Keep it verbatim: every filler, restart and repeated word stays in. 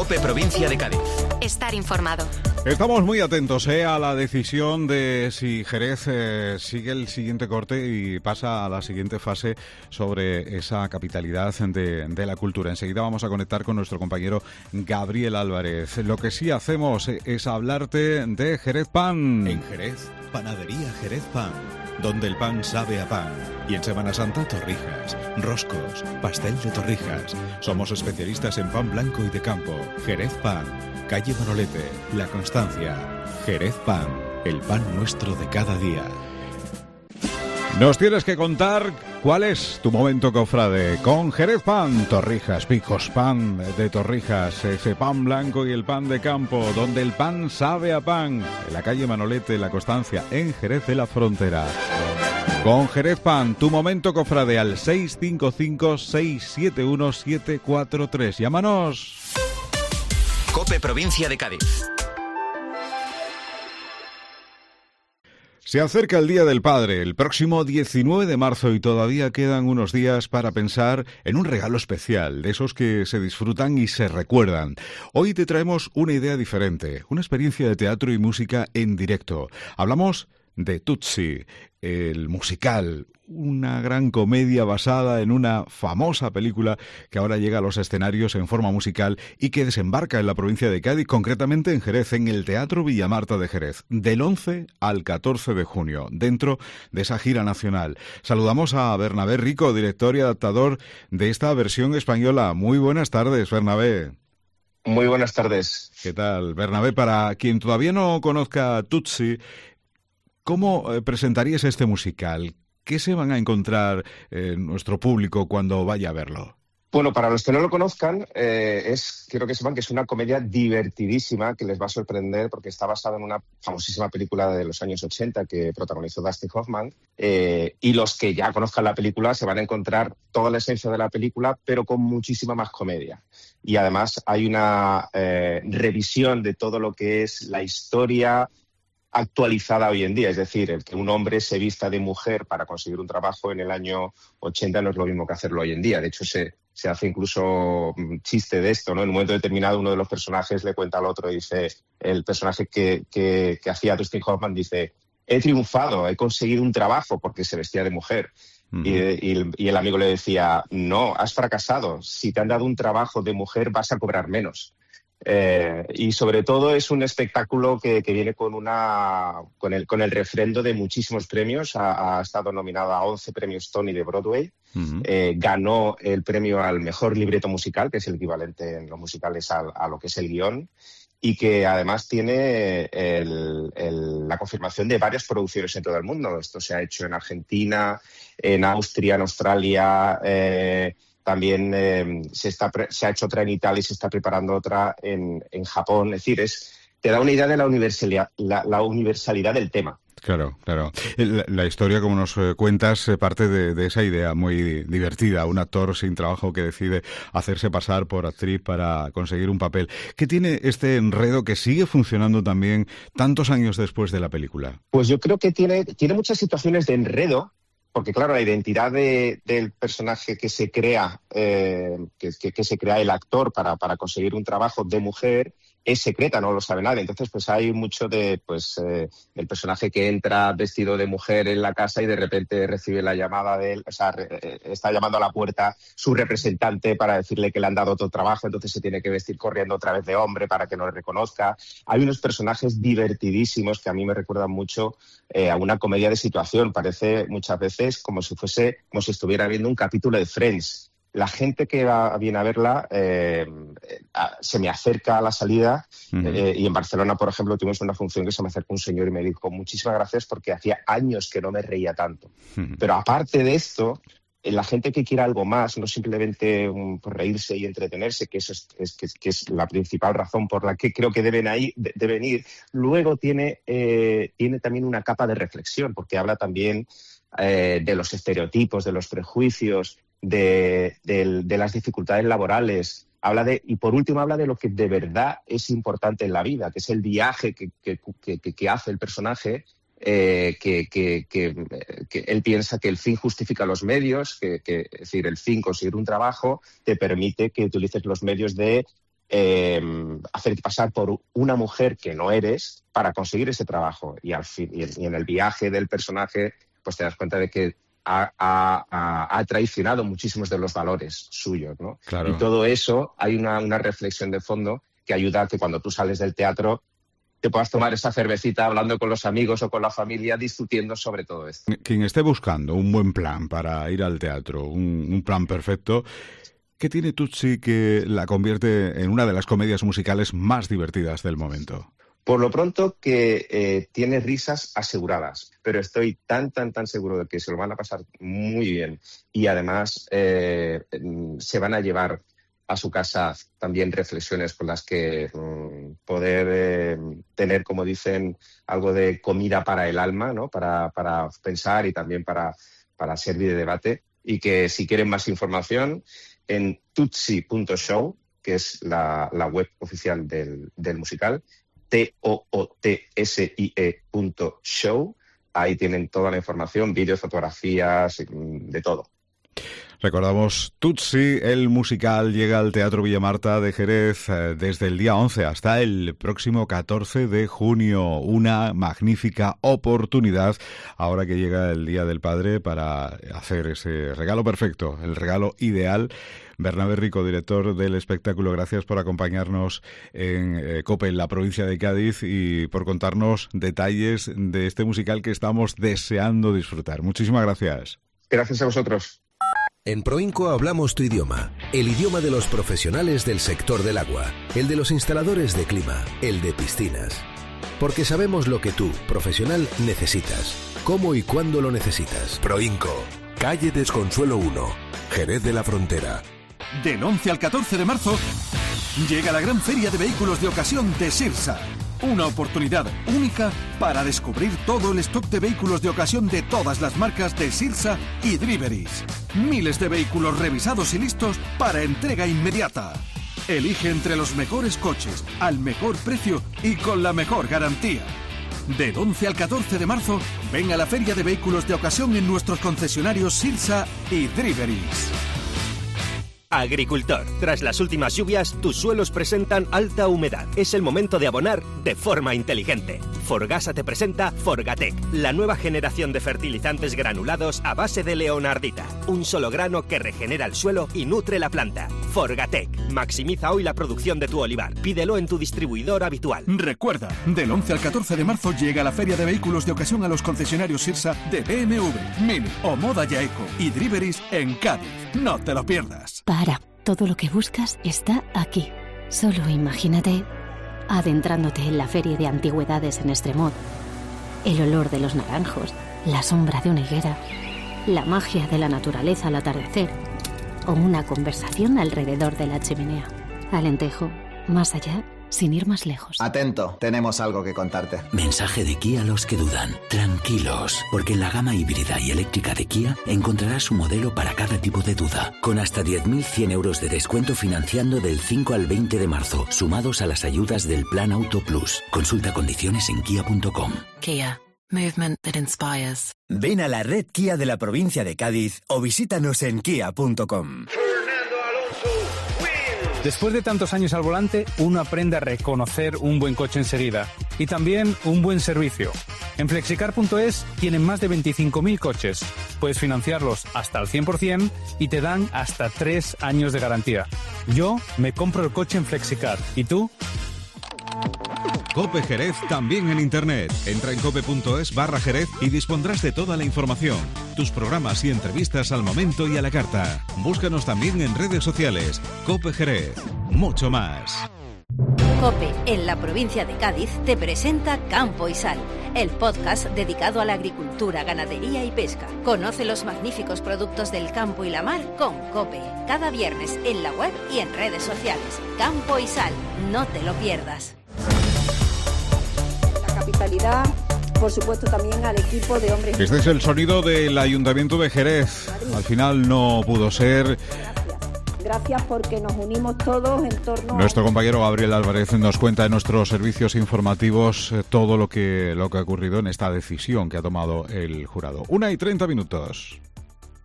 COPE Provincia de Cádiz. Estar informado. Estamos muy atentos eh, a la decisión de si Jerez eh, sigue el siguiente corte y pasa a la siguiente fase sobre esa capitalidad de, de la cultura. Enseguida vamos a conectar con nuestro compañero Gabriel Álvarez. Lo que sí hacemos es hablarte de Jerez Pan. En Jerez, Panadería Jerez Pan, donde el pan sabe a pan. Y en Semana Santa, torrijas, roscos, pastel de torrijas. Somos especialistas en pan blanco y de campo. Jerez Pan, calle Manolete, La Constancia. Jerez Pan, el pan nuestro de cada día. Nos tienes que contar cuál es tu momento cofrade con Jerez Pan. Torrijas, picos, pan de torrijas, ese pan blanco y el pan de campo, donde el pan sabe a pan. En la calle Manolete, La Constancia, en Jerez de la Frontera. Con Jerez Pan, tu momento cofrade al seis cinco cinco, seis siete uno, siete cuatro tres. Llámanos. COPE Provincia de Cádiz. Se acerca el Día del Padre, el próximo diecinueve de marzo, y todavía quedan unos días para pensar en un regalo especial, de esos que se disfrutan y se recuerdan. Hoy te traemos una idea diferente, una experiencia de teatro y música en directo. Hablamos de Tootsie, el musical, una gran comedia basada en una famosa película que ahora llega a los escenarios en forma musical y que desembarca en la provincia de Cádiz, concretamente en Jerez, en el Teatro Villamarta de Jerez, del once al catorce de junio, dentro de esa gira nacional. Saludamos a Bernabé Rico, director y adaptador de esta versión española. Muy buenas tardes, Bernabé. Muy buenas tardes. ¿Qué tal, Bernabé? Para quien todavía no conozca Tootsie, ¿cómo presentarías este musical? ¿Qué se van a encontrar eh, nuestro público cuando vaya a verlo? Bueno, para los que no lo conozcan, eh, es quiero que sepan que es una comedia divertidísima que les va a sorprender porque está basada en una famosísima película de los años ochenta que protagonizó Dustin Hoffman. Eh, y los que ya conozcan la película se van a encontrar toda la esencia de la película, pero con muchísima más comedia. Y además hay una eh, revisión de todo lo que es la historia actualizada hoy en día, es decir, el que un hombre se vista de mujer para conseguir un trabajo en el año ochenta no es lo mismo que hacerlo hoy en día. De hecho, se, se hace incluso chiste de esto, ¿no? En un momento determinado uno de los personajes le cuenta al otro y dice, el personaje que, que, que hacía Dustin Hoffman dice, he triunfado, he conseguido un trabajo porque se vestía de mujer. Uh-huh. Y, y, y el amigo le decía, no, has fracasado, si te han dado un trabajo de mujer vas a cobrar menos. Eh, y sobre todo es un espectáculo que, que viene con una con el, con el refrendo de muchísimos premios. Ha, ha estado nominado a once premios Tony de Broadway. Uh-huh. Eh, ganó el premio al mejor libreto musical, que es el equivalente en los musicales a, a lo que es el guión, y que además tiene el, el, la confirmación de varias producciones en todo el mundo. Esto se ha hecho en Argentina, en Austria, en Australia. Eh, También eh, se, está pre- se ha hecho otra en Italia y se está preparando otra en, en Japón. Es decir, es, te da una idea de la universalidad, la, la universalidad del tema. Claro, claro. La, la historia, como nos eh, cuentas, eh, parte de, de esa idea muy divertida. Un actor sin trabajo que decide hacerse pasar por actriz para conseguir un papel. ¿Qué tiene este enredo que sigue funcionando también tantos años después de la película? Pues yo creo que tiene, tiene muchas situaciones de enredo. Porque, claro, la identidad de, del personaje que se crea, eh, que, que, que se crea el actor para, para conseguir un trabajo de mujer es secreta, no lo sabe nadie. Entonces, pues hay mucho de, pues, eh, el personaje que entra vestido de mujer en la casa y de repente recibe la llamada de él, o sea, re, está llamando a la puerta su representante para decirle que le han dado otro trabajo, entonces se tiene que vestir corriendo otra vez de hombre para que no le reconozca. Hay unos personajes divertidísimos que a mí me recuerdan mucho eh, a una comedia de situación. Parece muchas veces como si fuese, como si estuviera viendo un capítulo de Friends. La gente que va, viene a verla eh, a, se me acerca a la salida. Uh-huh. eh, y en Barcelona, por ejemplo, tuvimos una función que se me acercó un señor y me dijo muchísimas gracias porque hacía años que no me reía tanto. Uh-huh. Pero aparte de esto, la gente que quiera algo más, no simplemente um, por reírse y entretenerse, que eso es, es, que, que es la principal razón por la que creo que deben, ahí, de, deben ir, luego tiene, eh, tiene también una capa de reflexión, porque habla también eh, de los estereotipos, de los prejuicios, De, de, de las dificultades laborales, habla de, y por último habla de lo que de verdad es importante en la vida, que es el viaje que, que, que, que hace el personaje, eh, que, que, que, que él piensa que el fin justifica los medios, que, que es decir, el fin, conseguir un trabajo, te permite que utilices los medios de eh, hacerte pasar por una mujer que no eres para conseguir ese trabajo. Y, al fin, y, y en el viaje del personaje pues te das cuenta de que ha, ha, ha traicionado muchísimos de los valores suyos, ¿no? Claro. Y todo eso, hay una, una reflexión de fondo que ayuda a que cuando tú sales del teatro te puedas tomar esa cervecita hablando con los amigos o con la familia, discutiendo sobre todo esto. Quien esté buscando un buen plan para ir al teatro, un, un plan perfecto, ¿qué tiene Tootsie que la convierte en una de las comedias musicales más divertidas del momento? Por lo pronto que eh, tiene risas aseguradas, pero estoy tan, tan, tan seguro de que se lo van a pasar muy bien y además eh, se van a llevar a su casa también reflexiones con las que um, poder eh, tener, como dicen, algo de comida para el alma, ¿no? Para, para pensar y también para, para servir de debate. Y que si quieren más información, en tootsie punto show, que es la, la web oficial del, del musical, T O O T S I E punto show, ahí tienen toda la información, vídeos, fotografías, de todo. Recordamos, Tootsie, el musical, llega al Teatro Villamarta de Jerez eh, desde el día once hasta el próximo catorce de junio. Una magnífica oportunidad ahora que llega el Día del Padre para hacer ese regalo perfecto, el regalo ideal. Bernabé Rico, director del espectáculo, gracias por acompañarnos en eh, COPE, en la provincia de Cádiz, y por contarnos detalles de este musical que estamos deseando disfrutar. Muchísimas gracias. Gracias a vosotros. En Proinco hablamos tu idioma, el idioma de los profesionales del sector del agua, el de los instaladores de clima, el de piscinas. Porque sabemos lo que tú, profesional, necesitas, cómo y cuándo lo necesitas. Proinco, calle Desconsuelo uno, Jerez de la Frontera. Del once al catorce de marzo llega la gran feria de vehículos de ocasión de Sirsa. Una oportunidad única para descubrir todo el stock de vehículos de ocasión de todas las marcas de Sirsa y Driveris. Miles de vehículos revisados y listos para entrega inmediata. Elige entre los mejores coches, al mejor precio y con la mejor garantía. Del once al catorce de marzo, ven a la feria de vehículos de ocasión en nuestros concesionarios Sirsa y Driveris. Agricultor, tras las últimas lluvias, tus suelos presentan alta humedad. Es el momento de abonar de forma inteligente. Forgasa te presenta Forgatec, la nueva generación de fertilizantes granulados a base de leonardita. Un solo grano que regenera el suelo y nutre la planta. Forgatec, maximiza hoy la producción de tu olivar. Pídelo en tu distribuidor habitual. Recuerda, del once al catorce de marzo llega la feria de vehículos de ocasión a los concesionarios Sirsa de B M W, Mini, Omoda Yaeco y Driveris en Cádiz. No te lo pierdas. Para, todo lo que buscas está aquí. Solo imagínate adentrándote en la feria de antigüedades en Extremod. El olor de los naranjos, la sombra de una higuera, la magia de la naturaleza al atardecer o una conversación alrededor de la chimenea. Alentejo, más allá, sin ir más lejos. Atento, tenemos algo que contarte. Mensaje de Kia a los que dudan. Tranquilos, porque en la gama híbrida y eléctrica de Kia encontrarás un modelo para cada tipo de duda, con hasta diez mil cien euros de descuento financiando del cinco al veinte de marzo, sumados a las ayudas del Plan Auto Plus. Consulta condiciones en kia punto com. Kia. Movement that inspires. Ven a la red Kia de la provincia de Cádiz o visítanos en kia punto com. Después de tantos años al volante, uno aprende a reconocer un buen coche enseguida y también un buen servicio. En flexicar punto es tienen más de veinticinco mil coches. Puedes financiarlos hasta al cien por ciento y te dan hasta tres años de garantía. Yo me compro el coche en Flexicar. ¿Y tú? COPE Jerez también en Internet. Entra en cope punto es barra Jerez y dispondrás de toda la información. Tus programas y entrevistas al momento y a la carta. Búscanos también en redes sociales. COPE Jerez. Mucho más. COPE, en la provincia de Cádiz, te presenta Campo y Sal, el podcast dedicado a la agricultura, ganadería y pesca. Conoce los magníficos productos del campo y la mar con COPE. Cada viernes en la web y en redes sociales. Campo y Sal, no te lo pierdas. Capitalidad, por supuesto también al equipo de hombres. Este es el sonido del Ayuntamiento de Jerez. Al final no pudo ser. Gracias, gracias porque nos unimos todos en torno. Nuestro compañero Gabriel Álvarez nos cuenta en nuestros servicios informativos todo lo que, lo que ha ocurrido en esta decisión que ha tomado el jurado. Una y treinta minutos.